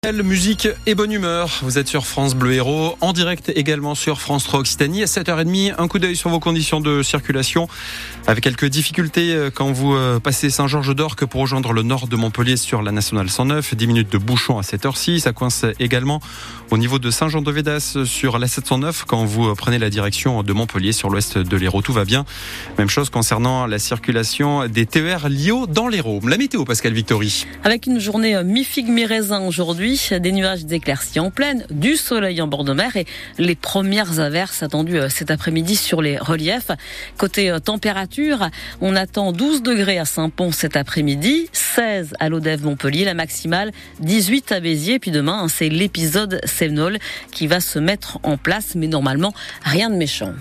Belle musique et bonne humeur. Vous êtes sur France Bleu Héros, en direct également sur France 3 Occitanie. À 7h30, un coup d'œil sur vos conditions de circulation. Avec quelques difficultés quand vous passez Saint-Georges-d'Orques pour rejoindre le nord de Montpellier sur la nationale 109. 10 minutes de bouchon à cette heure-ci. Ça coince également au niveau de Saint-Jean-de-Védas sur la 709 quand vous prenez la direction de Montpellier sur l'ouest de l'Hérault. Tout va bien. Même chose concernant la circulation des TER Lio dans l'Hérault. La météo, Pascal Victory. Avec une journée mi-figue mi-raisin aujourd'hui. Des nuages d'éclaircies en pleine, du soleil en bord de mer et les premières averses attendues cet après-midi sur les reliefs. Côté température, on attend 12 degrés à Saint-Pons cet après-midi, 16 à Lodève-Montpellier, la maximale 18 à Béziers. Et puis demain, c'est l'épisode Sévenol qui va se mettre en place, mais normalement, rien de méchant.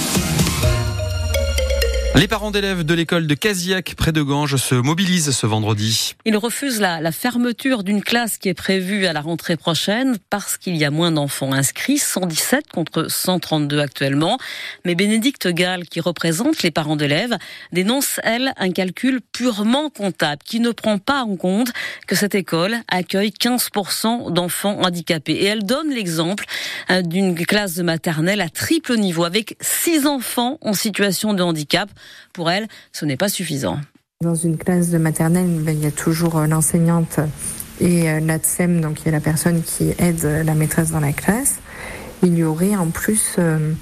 Les parents d'élèves de l'école de Casillac, près de Ganges, se mobilisent ce vendredi. Ils refusent la fermeture d'une classe qui est prévue à la rentrée prochaine parce qu'il y a moins d'enfants inscrits, 117 contre 132 actuellement. Mais Bénédicte Gall, qui représente les parents d'élèves, dénonce, elle, un calcul purement comptable qui ne prend pas en compte que cette école accueille 15% d'enfants handicapés. Et elle donne l'exemple d'une classe de maternelle à triple niveau avec 6 enfants en situation de handicap. Pour elle, ce n'est pas suffisant. Dans une classe de maternelle, il y a toujours l'enseignante et l'ATSEM, donc il y a la personne qui aide la maîtresse dans la classe. Il y aurait en plus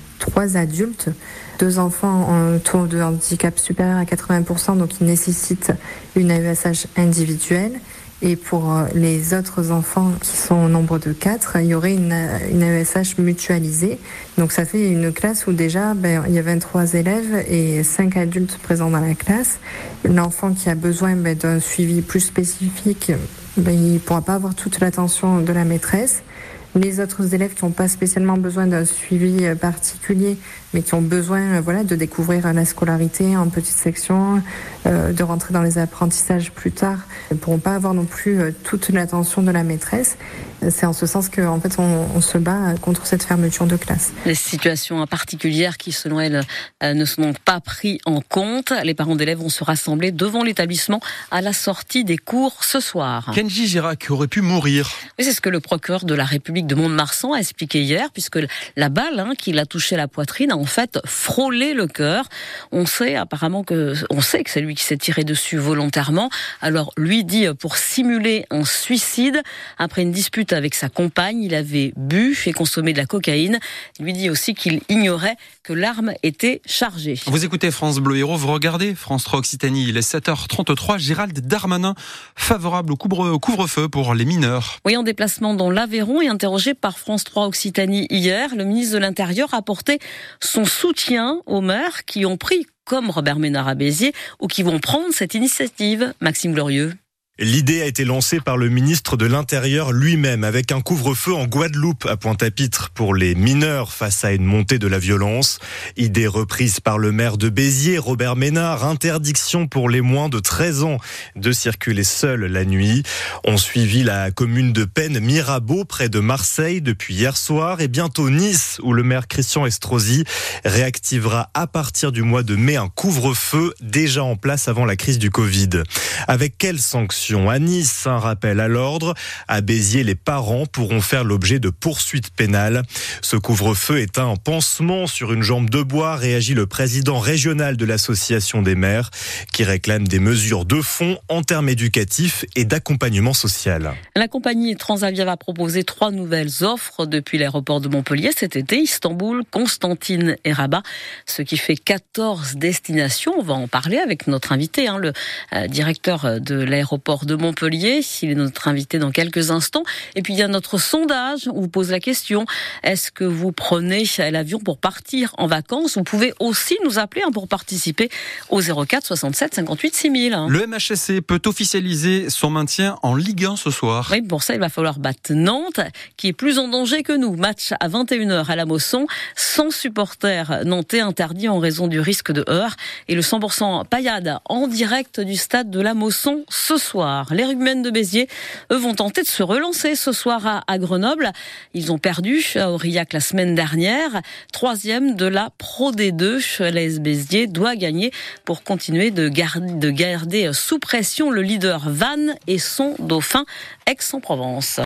3 adultes, 2 enfants en taux de handicap supérieur à 80%, donc ils nécessitent une AESH individuelle. Et pour les autres enfants qui sont au nombre de 4, il y aurait une AESH mutualisée. Donc ça fait une classe où déjà il y a 23 élèves et 5 adultes présents dans la classe. L'enfant qui a besoin d'un suivi plus spécifique, il ne pourra pas avoir toute l'attention de la maîtresse. Les autres élèves qui n'ont pas spécialement besoin d'un suivi particulier, mais qui ont besoin de découvrir la scolarité en petite section, de rentrer dans les apprentissages plus tard, ne pourront pas avoir non plus toute l'attention de la maîtresse. C'est en ce sens qu'en fait, on se bat contre cette fermeture de classe. Les situations particulières qui, selon elle, ne sont donc pas prises en compte. Les parents d'élèves vont se rassembler devant l'établissement à la sortie des cours ce soir. Kenji Girac aurait pu mourir. Oui, c'est ce que le procureur de la République de Mont-de-Marsan a expliqué hier, puisque la balle qui l'a touché la poitrine a en fait frôlé le cœur. On sait que c'est lui qui s'est tiré dessus volontairement. Alors lui dit pour simuler un suicide. Après une dispute avec sa compagne, il avait bu et consommé de la cocaïne. Il lui dit aussi qu'il ignorait que l'arme était chargée. Vous écoutez France Bleu Héros, vous regardez France 3 Occitanie. Il est 7h33. Gérald Darmanin, favorable au couvre-feu pour les mineurs. Oui, en déplacement dans l'Aveyron et interrogé par France 3 Occitanie hier, le ministre de l'Intérieur a apporté son soutien aux maires qui ont pris, comme Robert Ménard à Béziers, ou qui vont prendre cette initiative. Maxime Glorieux. L'idée a été lancée par le ministre de l'Intérieur lui-même avec un couvre-feu en Guadeloupe à Pointe-à-Pitre pour les mineurs face à une montée de la violence. Idée reprise par le maire de Béziers, Robert Ménard, interdiction pour les moins de 13 ans de circuler seuls la nuit. On suivit la commune de Pennes, Mirabeau, près de Marseille depuis hier soir et bientôt Nice où le maire Christian Estrosi réactivera à partir du mois de mai un couvre-feu déjà en place avant la crise du Covid. Avec quelles sanctions ? À Nice, un rappel à l'ordre. À Béziers, les parents pourront faire l'objet de poursuites pénales. Ce couvre-feu est un pansement sur une jambe de bois, réagit le président régional de l'association des maires, qui réclame des mesures de fond en termes éducatifs et d'accompagnement social. La compagnie Transavia va proposer 3 nouvelles offres depuis l'aéroport de Montpellier cet été, Istanbul, Constantine et Rabat, ce qui fait 14 destinations. On va en parler avec notre invité, le directeur de l'aéroport de Montpellier. Il est notre invité dans quelques instants. Et puis il y a notre sondage. On vous pose la question. Est-ce que vous prenez l'avion pour partir en vacances? Vous pouvez aussi nous appeler pour participer au 04 67 58 6000. Le MHSC peut officialiser son maintien en Ligue 1 ce soir. Oui, pour ça, il va falloir battre Nantes, qui est plus en danger que nous. Match à 21h à la Mosson, sans supporters nantais interdits en raison du risque de heurt. Et le 100% paillade en direct du stade de la Mosson ce soir. Les rugbymen de Béziers, eux, vont tenter de se relancer ce soir à Grenoble. Ils ont perdu à Aurillac la semaine dernière. 3e de la Pro D2. L'AS Béziers doit gagner pour continuer de garder sous pression le leader Vannes et son dauphin Aix-en-Provence.